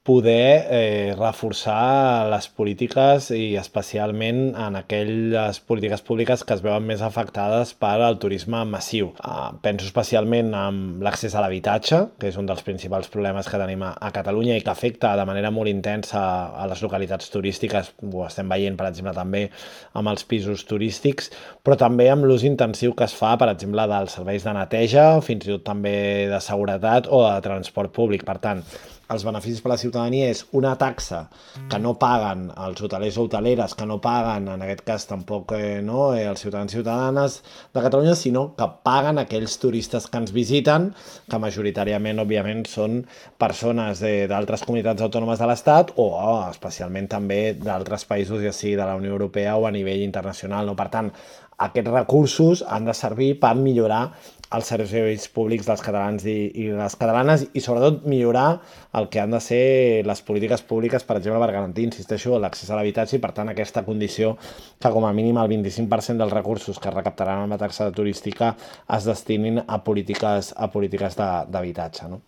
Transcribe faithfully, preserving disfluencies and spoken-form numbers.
poder eh, reforçar les polítiques i especialment en aquelles polítiques públiques que es veuen més afectades per al turisme massiu. Uh, penso especialment en l'accés a l'habitatge, que és un dels principals problemes que tenim a, a Catalunya i que afecta de manera molt intensa a les localitats turístiques, ho estem veient per exemple també amb els pisos turístics, però també amb l'ús intensiu que es fa, per exemple, dels serveis de neteja, fins i tot també de seguretat o de transport públic. Per tant, els beneficis per a la ciutadania és una taxa que no paguen els hotelers o hoteleres, que no paguen, en aquest cas tampoc eh, no, eh, els ciutadans i ciutadanes de Catalunya, sinó que paguen aquells turistes que ens visiten, que majoritàriament, òbviament, són persones d'altres comunitats autònomes de l'Estat o oh, especialment també d'altres països, ja sigui de la Unió Europea o a nivell internacional. No? Per tant, aquests recursos han de servir per millorar els serveis públics dels catalans i, i les catalanes i sobretot millorar el que han de ser les polítiques públiques, per exemple, per garantir, insisteixo, l'accés a l'habitatge i per tant aquesta condició que com a mínim el vint-i-cinc per cent dels recursos que es recaptaran amb la taxa turística es destinin a polítiques, a polítiques d'habitatge. No?